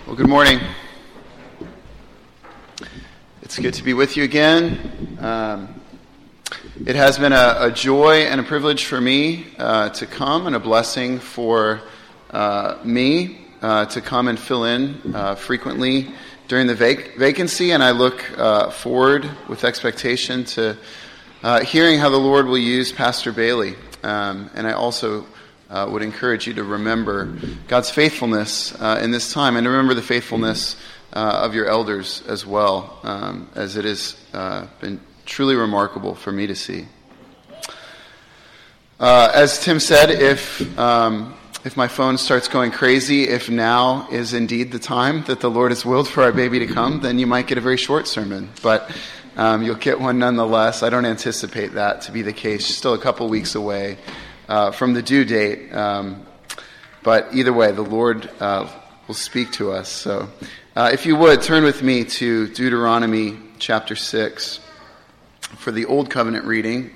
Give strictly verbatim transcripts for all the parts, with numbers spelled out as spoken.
Well, good morning. It's good to be with you again. Um, it has been a, a joy and a privilege for me uh, to come, and a blessing for uh, me uh, to come and fill in uh, frequently during the vac- vacancy, and I look uh, forward with expectation to uh, hearing how the Lord will use Pastor Bailey. Um, and I also Uh, would encourage you to remember God's faithfulness uh, in this time, and to remember the faithfulness uh, of your elders as well, um, as it has uh, been truly remarkable for me to see. Uh, as Tim said, if um, if my phone starts going crazy, if now is indeed the time that the Lord has willed for our baby to come, then you might get a very short sermon, but um, you'll get one nonetheless. I don't anticipate that to be the case. Still a couple weeks away Uh, from the due date, um, but either way, the Lord uh, will speak to us. So, uh, if you would, turn with me to Deuteronomy chapter six for the Old Covenant reading.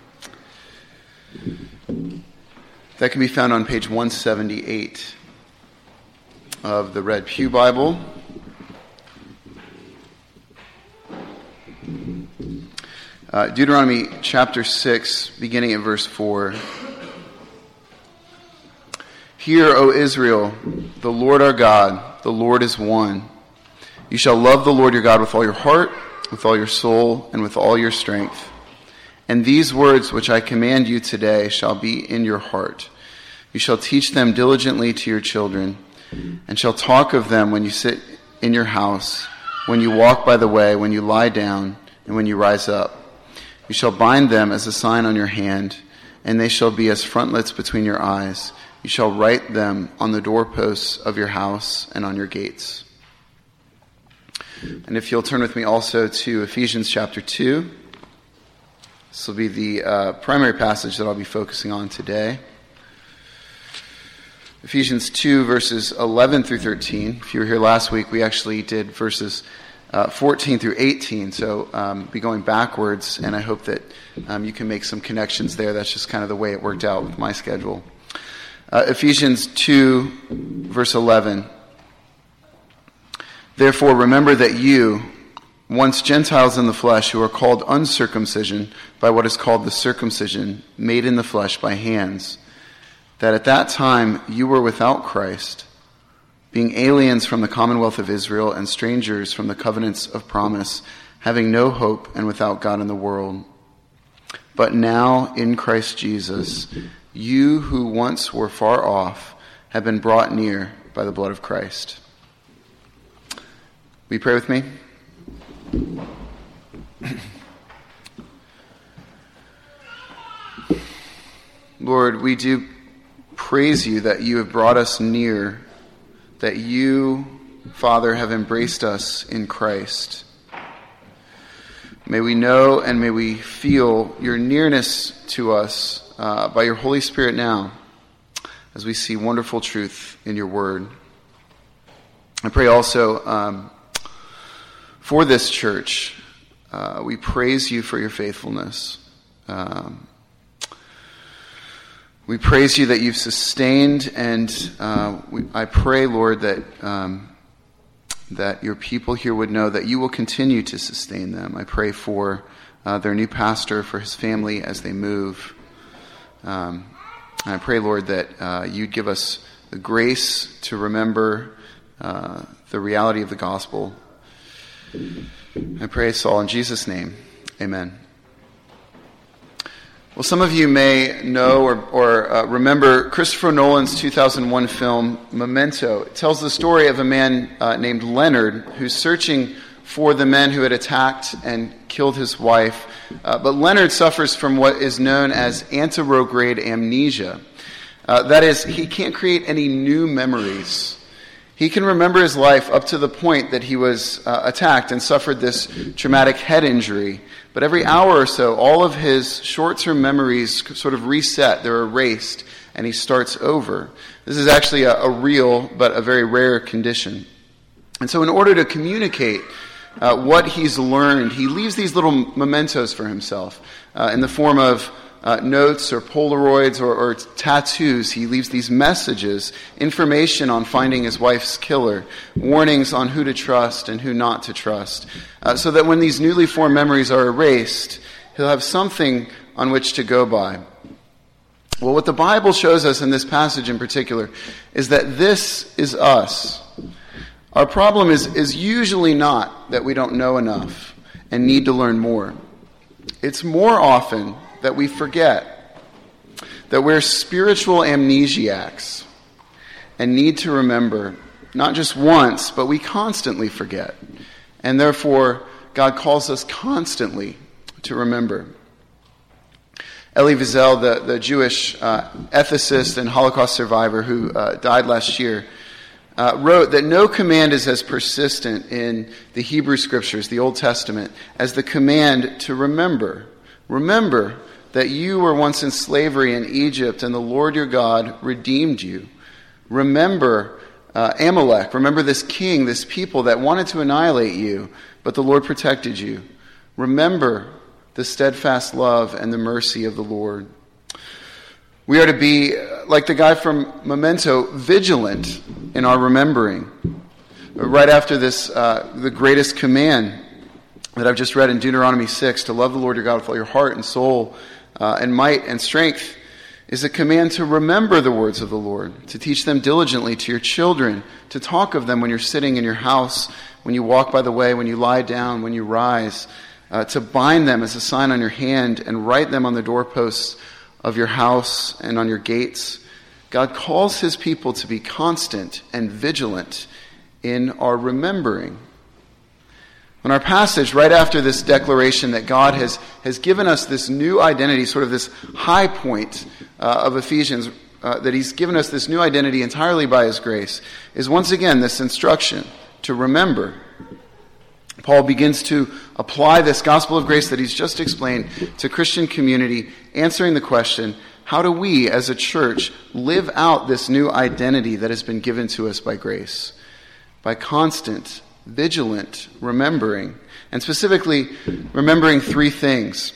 That can be found on page one seventy-eight of the Red Pew Bible. Uh, Deuteronomy chapter six, beginning at verse four. Hear, O Israel, the Lord our God, the Lord is one. You shall love the Lord your God with all your heart, with all your soul, and with all your strength. And these words which I command you today shall be in your heart. You shall teach them diligently to your children, and shall talk of them when you sit in your house, when you walk by the way, when you lie down, and when you rise up. You shall bind them as a sign on your hand, and they shall be as frontlets between your eyes. You shall write them on the doorposts of your house and on your gates. And if you'll turn with me also to Ephesians chapter two. This will be the uh, primary passage that I'll be focusing on today. Ephesians two, verses eleven through thirteen. If you were here last week, we actually did verses uh, fourteen through eighteen. So um, be going backwards, and I hope that um, you can make some connections there. That's just kind of the way it worked out with my schedule. Uh, Ephesians two, verse eleven. Therefore, remember that you, once Gentiles in the flesh, who are called uncircumcision by what is called the circumcision, made in the flesh by hands, that at that time you were without Christ, being aliens from the commonwealth of Israel and strangers from the covenants of promise, having no hope and without God in the world. But now in Christ Jesus, you who once were far off have been brought near by the blood of Christ. Will you pray with me? Lord, we do praise you that you have brought us near, that you, Father, have embraced us in Christ. May we know and may we feel your nearness to us uh, by your Holy Spirit now, as we see wonderful truth in your word. I pray also um, for this church. Uh, we praise you for your faithfulness. Um, we praise you that you've sustained, and uh, we, I pray, Lord, that um, that your people here would know that you will continue to sustain them. I pray for uh, their new pastor, for his family as they move. Um, and I pray, Lord, that uh, you'd give us the grace to remember uh, the reality of the gospel. I pray this all in Jesus' name. Amen. Well, some of you may know or, or uh, remember Christopher Nolan's two thousand one film, Memento. It tells the story of a man uh, named Leonard who's searching for the men who had attacked and killed his wife. Uh, but Leonard suffers from what is known as anterograde amnesia. Uh, that is, he can't create any new memories. He can remember his life up to the point that he was uh, attacked and suffered this traumatic head injury. But every hour or so, all of his short-term memories sort of reset. They're erased, and he starts over. This is actually a, a real but a very rare condition. And so in order to communicate uh, what he's learned, he leaves these little mementos for himself uh, in the form of uh, notes or Polaroids or, or tattoos. He leaves these messages, information on finding his wife's killer, warnings on who to trust and who not to trust, uh, so that when these newly formed memories are erased, he'll have something on which to go by. Well, what the Bible shows us in this passage in particular is that this is us. Our problem is, is usually not that we don't know enough and need to learn more. It's more often that we forget, that we're spiritual amnesiacs and need to remember, not just once, but we constantly forget. And therefore, God calls us constantly to remember. Elie Wiesel, the, the Jewish uh, ethicist and Holocaust survivor who uh, died last year, uh, wrote that no command is as persistent in the Hebrew Scriptures, the Old Testament, as the command to remember. Remember that you were once in slavery in Egypt and the Lord your God redeemed you. Remember uh, Amalek. Remember this king, this people that wanted to annihilate you, but the Lord protected you. Remember the steadfast love and the mercy of the Lord. We are to be, like the guy from Memento, vigilant in our remembering. Right after this, uh, the greatest command that I've just read in Deuteronomy six, to love the Lord your God with all your heart and soul uh, and might and strength, is a command to remember the words of the Lord, to teach them diligently to your children, to talk of them when you're sitting in your house, when you walk by the way, when you lie down, when you rise, Uh, to bind them as a sign on your hand and write them on the doorposts of your house and on your gates. God calls his people to be constant and vigilant in our remembering. In our passage, right after this declaration that God has, has given us this new identity, sort of this high point uh, of Ephesians, uh, that he's given us this new identity entirely by his grace, is once again this instruction to remember. Paul begins to apply this gospel of grace that he's just explained to Christian community, answering the question, how do we as a church live out this new identity that has been given to us by grace? By constant, vigilant remembering, and specifically remembering three things.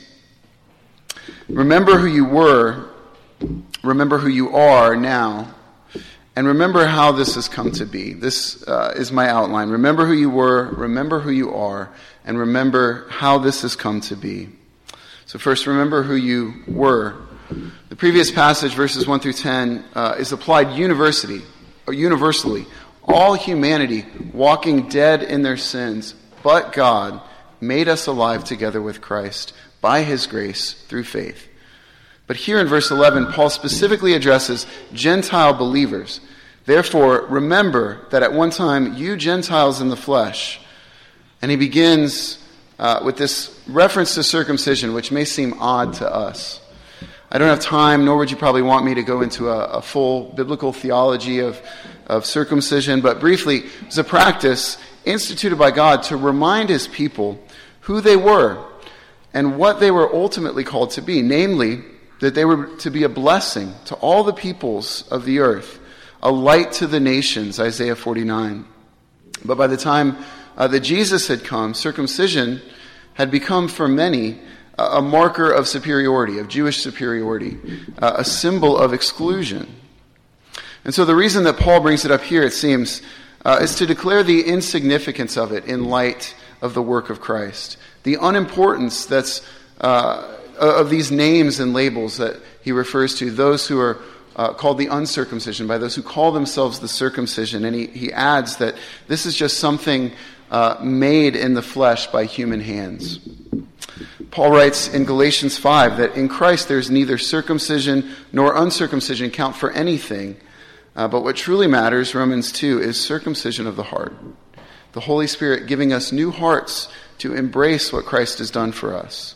Remember who you were, remember who you are now, and remember how this has come to be. This uh, is my outline. Remember who you were, remember who you are, and remember how this has come to be. So first, remember who you were. The previous passage, verses one through ten, uh, is applied university, or universally. All humanity walking dead in their sins, but God made us alive together with Christ by his grace through faith. But here in verse eleven, Paul specifically addresses Gentile believers. Therefore, remember that at one time you Gentiles in the flesh. And he begins uh, with this reference to circumcision, which may seem odd to us. I don't have time, nor would you probably want me to go into a, a full biblical theology of, of circumcision, but briefly, it's a practice instituted by God to remind his people who they were and what they were ultimately called to be, namely, that they were to be a blessing to all the peoples of the earth, a light to the nations, Isaiah forty-nine. But by the time uh, that Jesus had come, circumcision had become for many uh, a marker of superiority, of Jewish superiority, uh, a symbol of exclusion. And so the reason that Paul brings it up here, it seems, uh, is to declare the insignificance of it in light of the work of Christ, the unimportance that's uh, of these names and labels that he refers to, those who are uh, called the uncircumcision, by those who call themselves the circumcision. And he, he adds that this is just something uh, made in the flesh by human hands. Paul writes in Galatians five that in Christ there's neither circumcision nor uncircumcision count for anything, uh, but what truly matters, Romans two, is circumcision of the heart. The Holy Spirit giving us new hearts to embrace what Christ has done for us.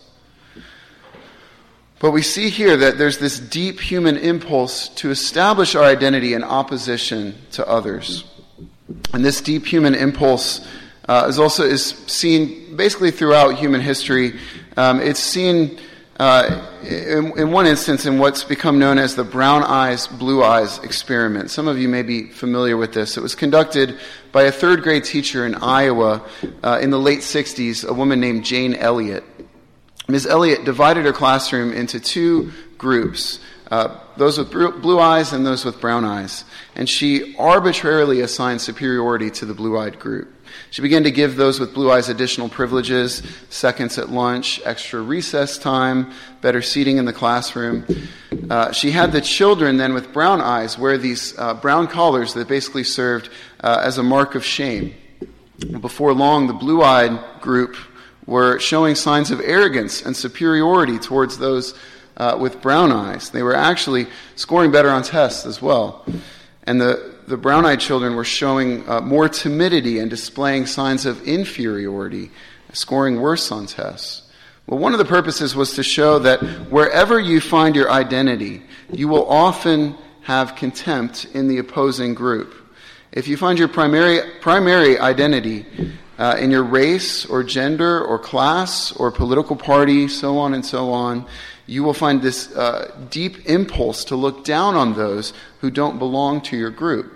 But we see here that there's this deep human impulse to establish our identity in opposition to others. And this deep human impulse uh, is also is seen basically throughout human history. Um, it's seen uh, in, in one instance in what's become known as the brown eyes, blue eyes experiment. Some of you may be familiar with this. It was conducted by a third grade teacher in Iowa uh, in the late sixties, a woman named Jane Elliott. Miz Elliott divided her classroom into two groups, uh, those with blue eyes and those with brown eyes. And she arbitrarily assigned superiority to the blue-eyed group. She began to give those with blue eyes additional privileges, seconds at lunch, extra recess time, better seating in the classroom. Uh, she had the children then with brown eyes wear these uh, brown collars that basically served uh, as a mark of shame. Before long, the blue-eyed group were showing signs of arrogance and superiority towards those uh, with brown eyes. They were actually scoring better on tests as well. And the, the brown-eyed children were showing uh, more timidity and displaying signs of inferiority, scoring worse on tests. Well, one of the purposes was to show that wherever you find your identity, you will often have contempt in the opposing group. If you find your primary primary identity uh, in your race or gender or class or political party, so on and so on, you will find this uh, deep impulse to look down on those who don't belong to your group.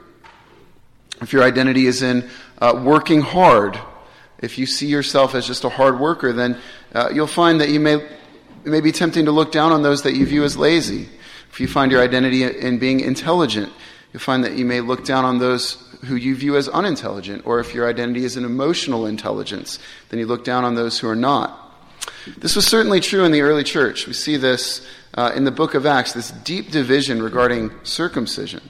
If your identity is in uh, working hard, if you see yourself as just a hard worker, then uh, you'll find that you may, it may be tempting to look down on those that you view as lazy. If you find your identity in being intelligent, you'll find that you may look down on those who you view as unintelligent. Or if your identity is in emotional intelligence, then you look down on those who are not. This was certainly true in the early church. We see this uh, in the book of Acts, this deep division regarding circumcision.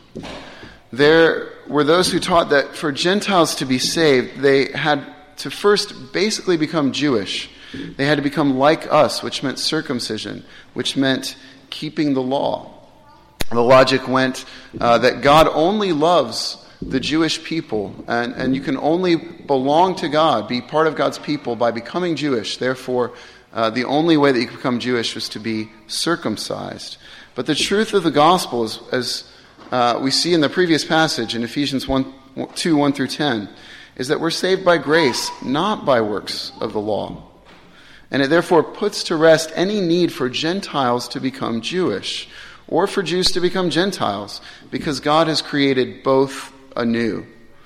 There were those who taught that for Gentiles to be saved, they had to first basically become Jewish. They had to become like us, which meant circumcision, which meant keeping the law. The logic went uh, that God only loves the Jewish people, and, and you can only belong to God, be part of God's people by becoming Jewish. Therefore, uh, the only way that you could become Jewish was to be circumcised. But the truth of the gospel is, as uh, we see in the previous passage in Ephesians one, two, one through ten, is that we're saved by grace, not by works of the law. And it therefore puts to rest any need for Gentiles to become Jewish, or for Jews to become Gentiles, because God has created both anew.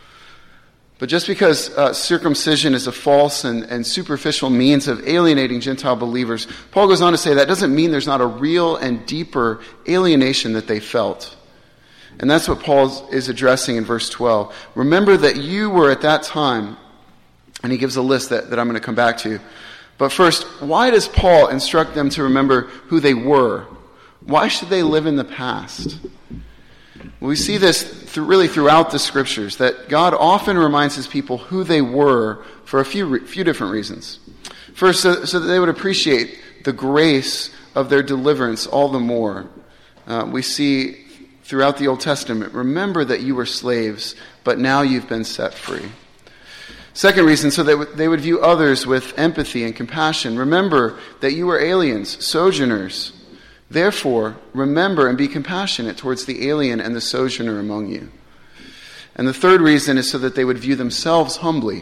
But just because uh, circumcision is a false and, and superficial means of alienating Gentile believers, Paul goes on to say that doesn't mean there's not a real and deeper alienation that they felt. And that's what Paul is addressing in verse twelve. Remember that you were at that time, and he gives a list that, that I'm going to come back to. But first, why does Paul instruct them to remember who they were? Why should they live in the past? Well, we see this through, really throughout the Scriptures, that God often reminds his people who they were for a few few different reasons. First, so, so that they would appreciate the grace of their deliverance all the more. Uh, we see throughout the Old Testament, remember that you were slaves, but now you've been set free. Second reason, so that they would view others with empathy and compassion. Remember that you were aliens, sojourners. Therefore, remember and be compassionate towards the alien and the sojourner among you. And the third reason is so that they would view themselves humbly.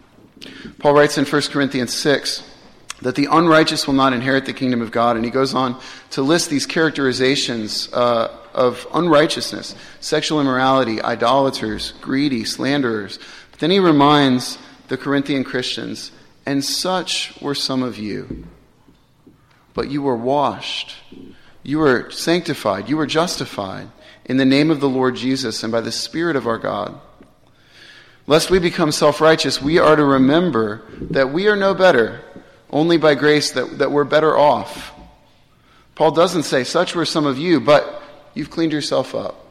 Paul writes in First Corinthians six that the unrighteous will not inherit the kingdom of God. And he goes on to list these characterizations uh, of unrighteousness: sexual immorality, idolaters, greedy, slanderers. But then he reminds the Corinthian Christians, and such were some of you. But you were washed, you were sanctified, you were justified in the name of the Lord Jesus and by the Spirit of our God. Lest we become self-righteous, we are to remember that we are no better, only by grace that, that we're better off. Paul doesn't say, such were some of you, but you've cleaned yourself up.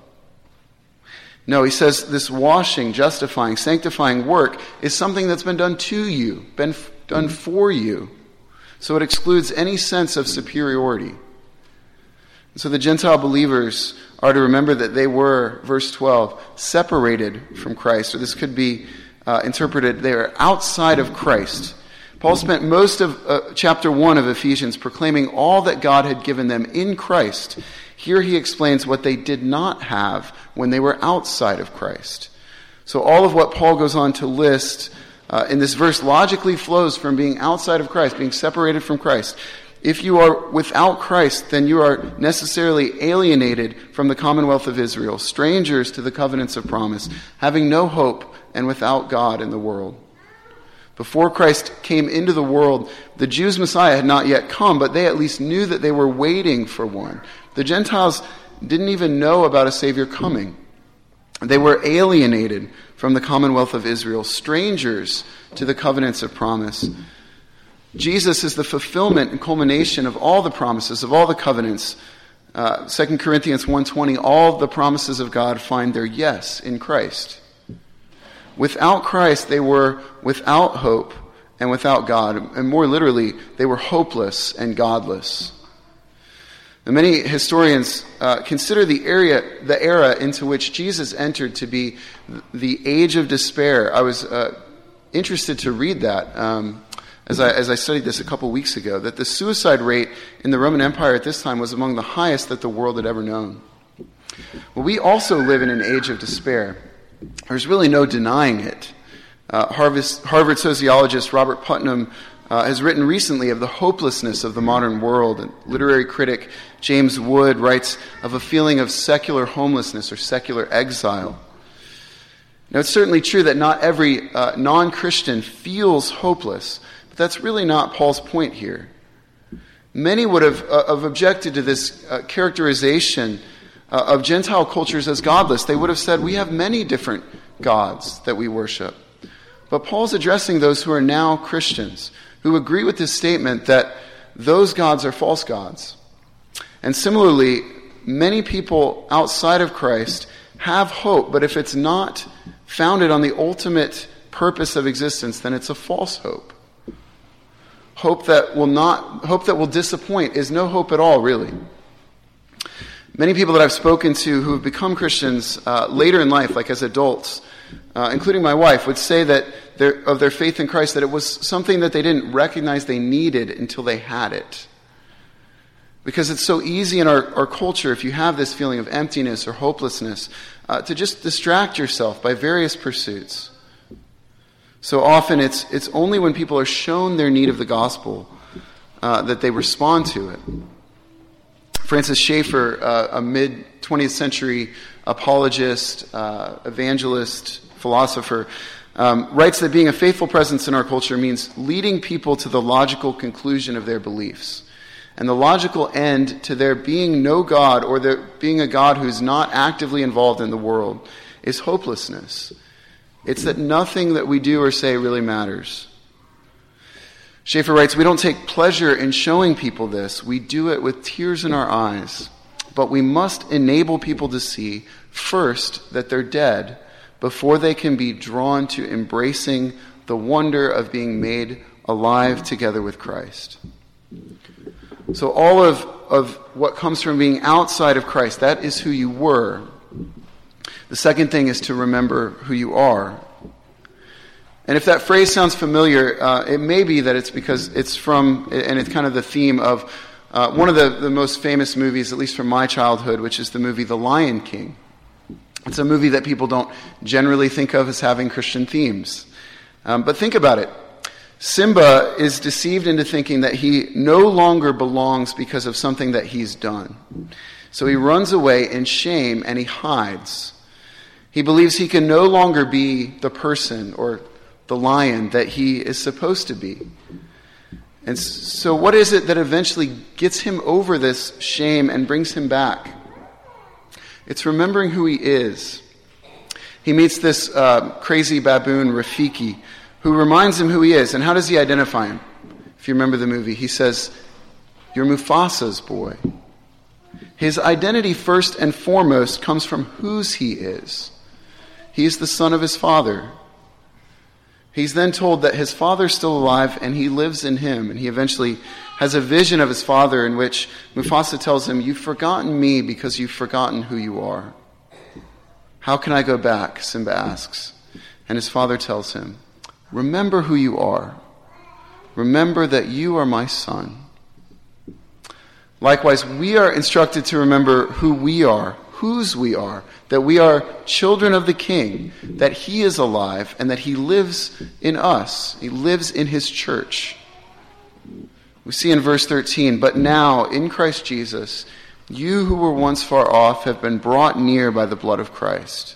No, he says this washing, justifying, sanctifying work is something that's been done to you, been f- done for you. So it excludes any sense of superiority. And so the Gentile believers are to remember that they were, verse twelve, separated from Christ. Or this could be uh, interpreted, they are outside of Christ. Paul spent most of uh, chapter one of Ephesians proclaiming all that God had given them in Christ. Here he explains what they did not have when they were outside of Christ. So all of what Paul goes on to list Uh, in this verse logically flows from being outside of Christ, being separated from Christ. If you are without Christ, then you are necessarily alienated from the commonwealth of Israel, strangers to the covenants of promise, having no hope and without God in the world. Before Christ came into the world, the Jews' Messiah had not yet come, but they at least knew that they were waiting for one. The Gentiles didn't even know about a Savior coming. They were alienated from the commonwealth of Israel, strangers to the covenants of promise. Jesus is the fulfillment and culmination of all the promises, of all the covenants. Uh, Second Corinthians one twenty, all the promises of God find their yes in Christ. Without Christ, they were without hope and without God. And more literally, they were hopeless and godless. And many historians uh, consider the area, the era into which Jesus entered to be the age of despair. I was uh, interested to read that um, as I as I studied this a couple weeks ago, that the suicide rate in the Roman Empire at this time was among the highest that the world had ever known. Well, we also live in an age of despair. There's really no denying it. Uh, Harvard, Harvard sociologist Robert Putnam uh, has written recently of the hopelessness of the modern world. And literary critic James Wood writes of a feeling of secular homelessness or secular exile. Now, it's certainly true that not every uh, non-Christian feels hopeless, but that's really not Paul's point here. Many would have, uh, have objected to this uh, characterization uh, of Gentile cultures as godless. They would have said, we have many different gods that we worship. But Paul's addressing those who are now Christians, who agree with this statement that those gods are false gods. And similarly, many people outside of Christ have hope, but if it's not founded on the ultimate purpose of existence, then it's a false hope. Hope that will not, hope that will disappoint is no hope at all, really. Many people that I've spoken to who have become Christians uh, later in life, like as adults, uh, including my wife, would say that their, of their faith in Christ, that it was something that they didn't recognize they needed until they had it. Because it's so easy in our, our culture, if you have this feeling of emptiness or hopelessness, uh, to just distract yourself by various pursuits. So often it's it's only when people are shown their need of the gospel uh, that they respond to it. Francis Schaeffer, uh, a mid-twentieth century apologist, uh, evangelist, philosopher, um, writes that being a faithful presence in our culture means leading people to the logical conclusion of their beliefs. And the logical end to there being no God, or there being a God who's not actively involved in the world, is hopelessness. It's that nothing that we do or say really matters. Schaeffer writes, we don't take pleasure in showing people this. We do it with tears in our eyes. But we must enable people to see, first, that they're dead before they can be drawn to embracing the wonder of being made alive together with Christ. So all of, of what comes from being outside of Christ, that is who you were. The second thing is to remember who you are. And if that phrase sounds familiar, uh, it may be that it's because it's from, and it's kind of the theme of uh, one of the, the most famous movies, at least from my childhood, which is the movie The Lion King. It's a movie that people don't generally think of as having Christian themes. Um, but think about it. Simba is deceived into thinking that he no longer belongs because of something that he's done. So he runs away in shame and he hides. He believes he can no longer be the person or the lion that he is supposed to be. And so what is it that eventually gets him over this shame and brings him back? It's remembering who he is. He meets this uh, crazy baboon, Rafiki, who reminds him who he is. And how does he identify him? If you remember the movie, he says, "You're Mufasa's boy." His identity, first and foremost, comes from whose he is. He's the son of his father. He's then told that his father's still alive and he lives in him. And he eventually has a vision of his father in which Mufasa tells him, "You've forgotten me because you've forgotten who you are." "How can I go back?" Simba asks. And his father tells him, "Remember who you are. Remember that you are my son." Likewise, we are instructed to remember who we are, whose we are, that we are children of the King, that he is alive, and that he lives in us. He lives in his church. We see in verse thirteen, "But now, in Christ Jesus, you who were once far off have been brought near by the blood of Christ."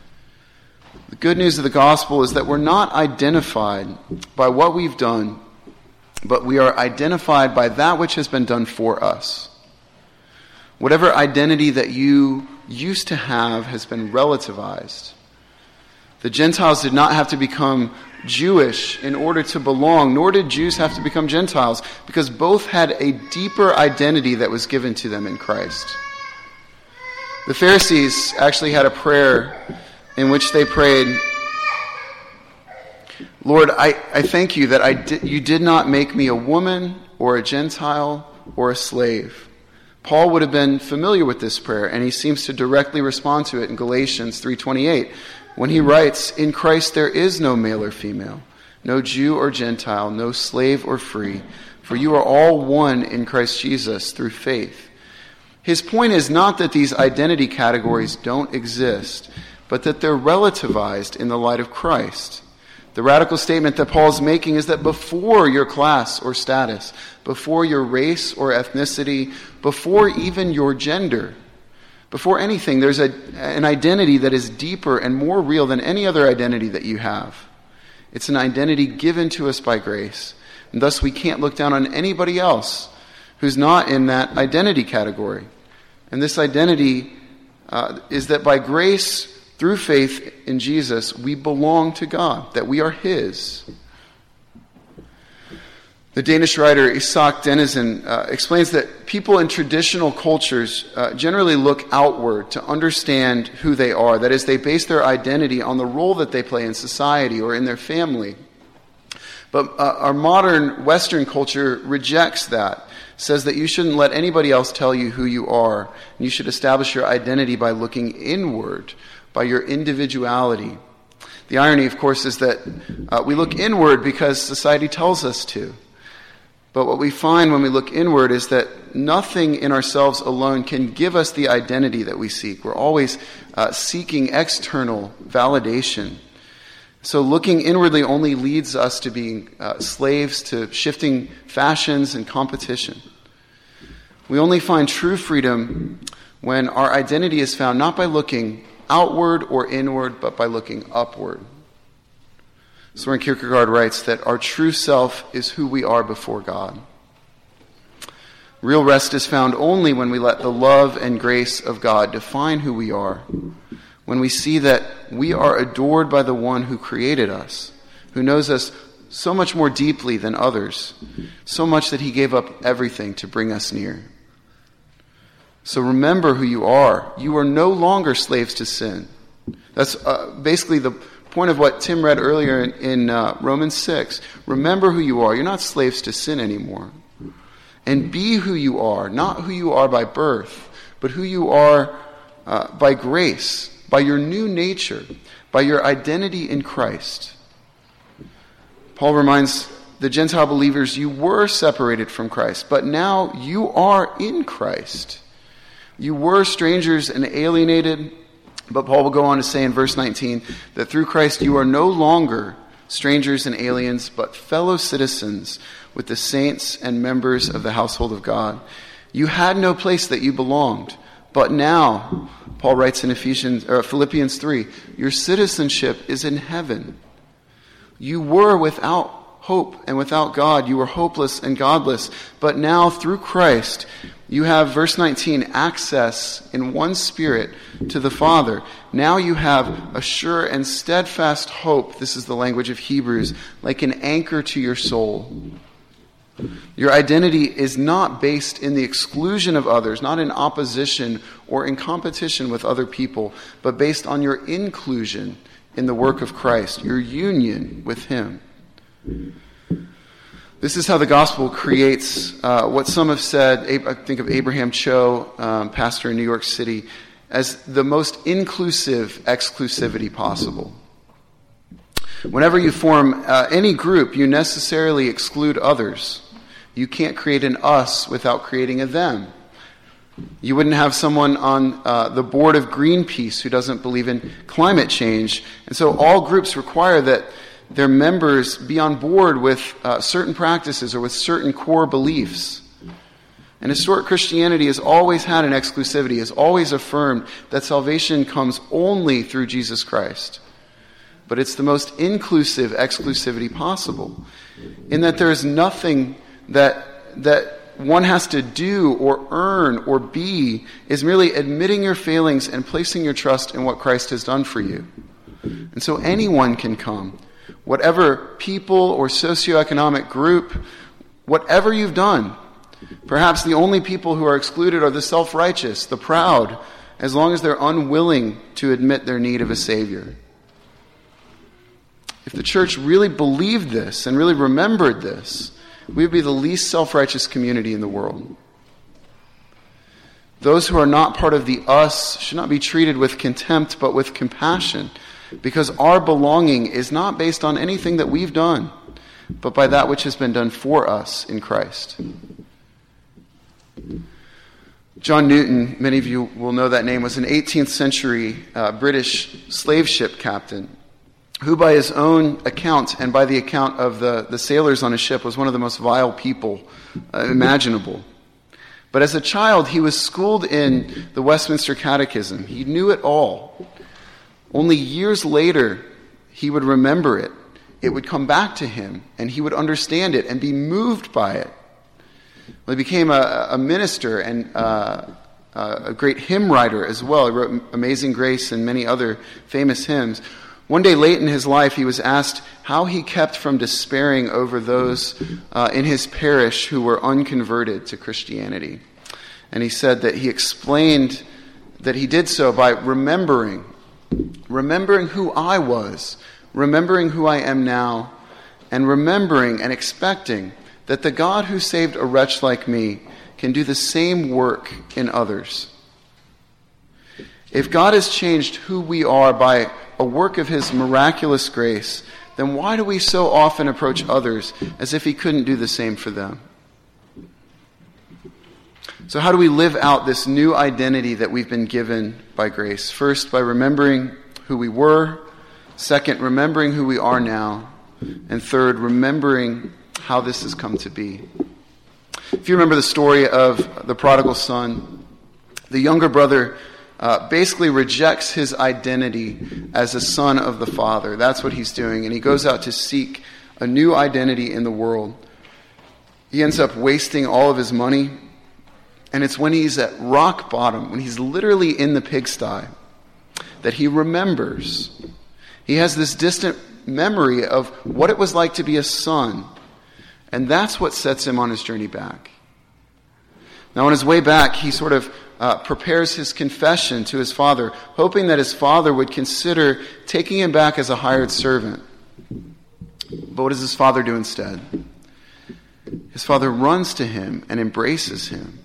The good news of the gospel is that we're not identified by what we've done, but we are identified by that which has been done for us. Whatever identity that you used to have has been relativized. The Gentiles did not have to become Jewish in order to belong, nor did Jews have to become Gentiles, because both had a deeper identity that was given to them in Christ. The Pharisees actually had a prayer in which they prayed, Lord, I, I thank you that I di- you did not make me a woman or a Gentile or a slave. Paul would have been familiar with this prayer, and he seems to directly respond to it in Galatians three twenty-eight, when he writes, in Christ there is no male or female, no Jew or Gentile, no slave or free, for you are all one in Christ Jesus through faith. His point is not that these identity categories don't exist, but that they're relativized in the light of Christ. The radical statement that Paul is making is that before your class or status, before your race or ethnicity, before even your gender, before anything, there's a, an identity that is deeper and more real than any other identity that you have. It's an identity given to us by grace, and thus we can't look down on anybody else who's not in that identity category. And this identity uh, is that by grace, through faith in Jesus, we belong to God, that we are His. The Danish writer Isak Dinesen uh, explains that people in traditional cultures uh, generally look outward to understand who they are. That is, they base their identity on the role that they play in society or in their family. But uh, our modern Western culture rejects that, says that you shouldn't let anybody else tell you who you are. And you should establish your identity by looking inward, by your individuality. The irony, of course, is that uh, we look inward because society tells us to. But what we find when we look inward is that nothing in ourselves alone can give us the identity that we seek. We're always uh, seeking external validation. So looking inwardly only leads us to being uh, slaves to shifting fashions and competition. We only find true freedom when our identity is found not by looking outward or inward, but by looking upward. Soren Kierkegaard writes that our true self is who we are before God. Real rest is found only when we let the love and grace of God define who we are, when we see that we are adored by the one who created us, who knows us so much more deeply than others, so much that he gave up everything to bring us near. So remember who you are. You are no longer slaves to sin. That's uh, basically the point of what Tim read earlier in, in uh, Romans six. Remember who you are. You're not slaves to sin anymore. And be who you are, not who you are by birth, but who you are uh, by grace, by your new nature, by your identity in Christ. Paul reminds the Gentile believers, you were separated from Christ, but now you are in Christ. You were strangers and alienated, but Paul will go on to say in verse nineteen that through Christ you are no longer strangers and aliens, but fellow citizens with the saints and members of the household of God. You had no place that you belonged, but now, Paul writes in Ephesians or Philippians three, your citizenship is in heaven. You were without hope and without God. You were hopeless and godless, but now through Christ you have, verse nineteen, access in one Spirit to the Father. Now you have a sure and steadfast hope, this is the language of Hebrews, like an anchor to your soul. Your identity is not based in the exclusion of others, not in opposition or in competition with other people, but based on your inclusion in the work of Christ, your union with Him. This is how the gospel creates uh, what some have said, I think of Abraham Cho, um, pastor in New York City, as the most inclusive exclusivity possible. Whenever you form uh, any group, you necessarily exclude others. You can't create an us without creating a them. You wouldn't have someone on uh, the board of Greenpeace who doesn't believe in climate change. And so all groups require that their members be on board with uh, certain practices or with certain core beliefs. And historic Christianity has always had an exclusivity, has always affirmed that salvation comes only through Jesus Christ. But it's the most inclusive exclusivity possible, in that there is nothing that that one has to do or earn or be is merely admitting your failings and placing your trust in what Christ has done for you. And so anyone can come. Whatever people or socioeconomic group, whatever you've done. Perhaps the only people who are excluded are the self-righteous, the proud, as long as they're unwilling to admit their need of a Savior. If the church really believed this and really remembered this, we would be the least self-righteous community in the world. Those who are not part of the us should not be treated with contempt, but with compassion, because our belonging is not based on anything that we've done, but by that which has been done for us in Christ. John Newton, many of you will know that name, was an eighteenth century uh, British slave ship captain who by his own account and by the account of the, the sailors on his ship was one of the most vile people uh, imaginable. But as a child, he was schooled in the Westminster Catechism. He knew it all. Only years later, he would remember it. It would come back to him, and he would understand it and be moved by it. Well, he became a, a minister and uh, a great hymn writer as well. He wrote Amazing Grace and many other famous hymns. One day late in his life, he was asked how he kept from despairing over those uh, in his parish who were unconverted to Christianity. And he said that he explained that he did so by remembering, remembering who I was, remembering who I am now, and remembering and expecting that the God who saved a wretch like me can do the same work in others. If God has changed who we are by a work of his miraculous grace, then why do we so often approach others as if he couldn't do the same for them? So how do we live out this new identity that we've been given by grace? First, by remembering who we were. Second, remembering who we are now. And third, remembering how this has come to be. If you remember the story of the prodigal son, the younger brother uh, basically rejects his identity as a son of the father. That's what he's doing. And he goes out to seek a new identity in the world. He ends up wasting all of his money. And it's when he's at rock bottom, when he's literally in the pigsty, that he remembers. He has this distant memory of what it was like to be a son. And that's what sets him on his journey back. Now on his way back, he sort of uh, prepares his confession to his father, hoping that his father would consider taking him back as a hired servant. But what does his father do instead? His father runs to him and embraces him.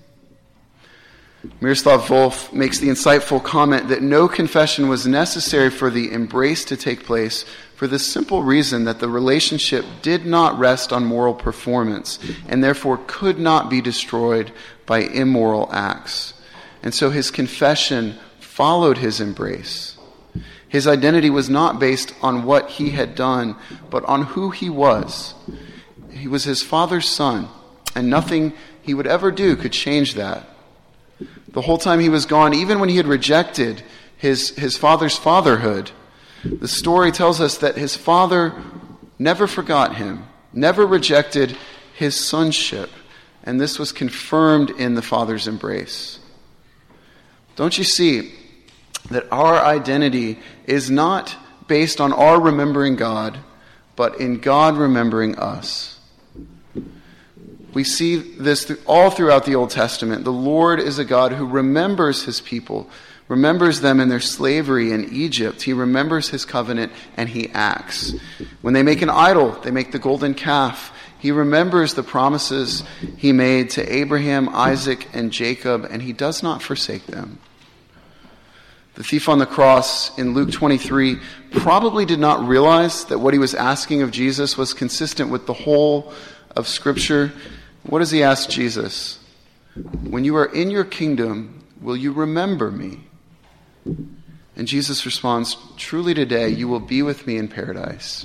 Miroslav Volf makes the insightful comment that no confession was necessary for the embrace to take place for the simple reason that the relationship did not rest on moral performance and therefore could not be destroyed by immoral acts. And so his confession followed his embrace. His identity was not based on what he had done, but on who he was. He was his father's son, and nothing he would ever do could change that. The whole time he was gone, even when he had rejected his, his father's fatherhood, the story tells us that his father never forgot him, never rejected his sonship, and this was confirmed in the father's embrace. Don't you see that our identity is not based on our remembering God, but in God remembering us? We see this all throughout the Old Testament. The Lord is a God who remembers his people, remembers them in their slavery in Egypt. He remembers his covenant and he acts. When they make an idol, they make the golden calf. He remembers the promises he made to Abraham, Isaac, and Jacob, and he does not forsake them. The thief on the cross in Luke twenty-three probably did not realize that what he was asking of Jesus was consistent with the whole of Scripture. What does he ask Jesus? When you are in your kingdom, will you remember me? And Jesus responds, truly today you will be with me in paradise.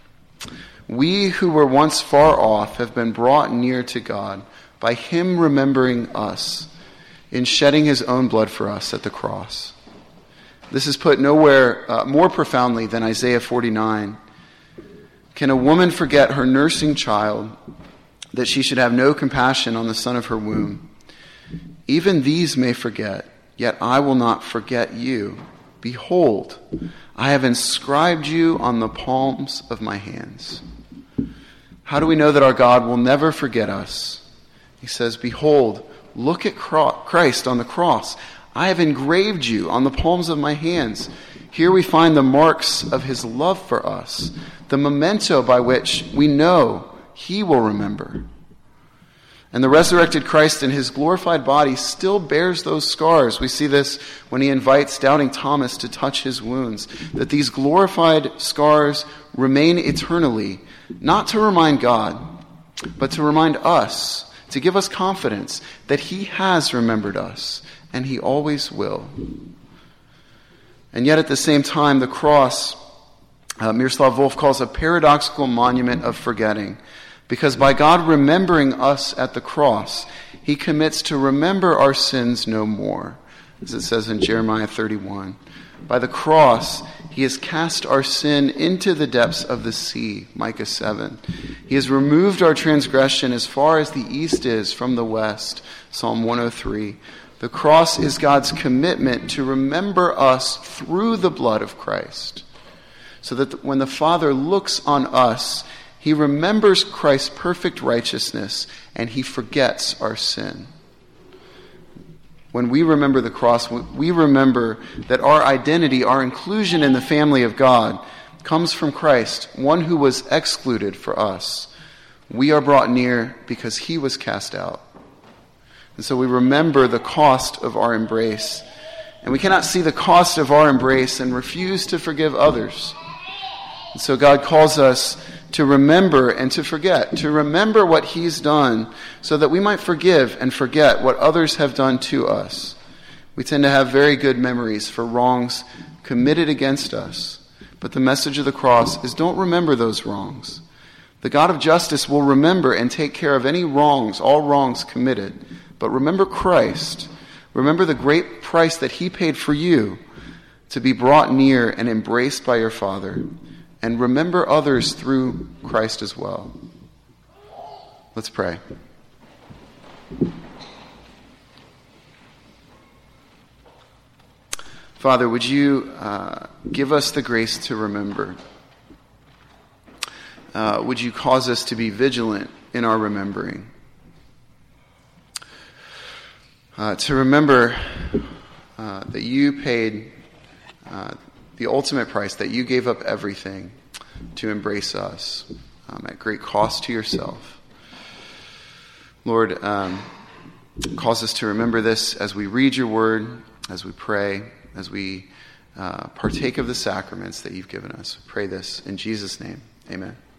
We who were once far off have been brought near to God by him remembering us in shedding his own blood for us at the cross. This is put nowhere uh, more profoundly than Isaiah forty-nine. Can a woman forget her nursing child that she should have no compassion on the son of her womb. Even these may forget, yet I will not forget you. Behold, I have inscribed you on the palms of my hands. How do we know that our God will never forget us? He says, behold, look at Christ on the cross. I have engraved you on the palms of my hands. Here we find the marks of his love for us, the memento by which we know he will remember. And the resurrected Christ in his glorified body still bears those scars. We see this when he invites doubting Thomas to touch his wounds, that these glorified scars remain eternally, not to remind God, but to remind us, to give us confidence that he has remembered us, and he always will. And yet at the same time, the cross, uh, Miroslav Volf calls a paradoxical monument of forgetting. Because by God remembering us at the cross, he commits to remember our sins no more, as it says in Jeremiah thirty-one. By the cross, he has cast our sin into the depths of the sea, Micah seven. He has removed our transgression as far as the east is from the west, Psalm one oh three. The cross is God's commitment to remember us through the blood of Christ, so that when the Father looks on us, he remembers Christ's perfect righteousness, and he forgets our sin. When we remember the cross, we remember that our identity, our inclusion in the family of God, comes from Christ, one who was excluded for us. We are brought near because he was cast out. And so we remember the cost of our embrace. And we cannot see the cost of our embrace and refuse to forgive others. And so God calls us to remember and to forget, to remember what he's done so that we might forgive and forget what others have done to us. We tend to have very good memories for wrongs committed against us, but the message of the cross is don't remember those wrongs. The God of justice will remember and take care of any wrongs, all wrongs committed, but remember Christ. Remember the great price that he paid for you to be brought near and embraced by your Father. And remember others through Christ as well. Let's pray. Father, would you uh, give us the grace to remember? Uh, would you cause us to be vigilant in our remembering? Uh, to remember uh, that you paid uh, the ultimate price, that you gave up everything to embrace us um, at great cost to yourself. Lord, um, cause us to remember this as we read your word, as we pray, as we uh, partake of the sacraments that you've given us. We pray this in Jesus' name. Amen.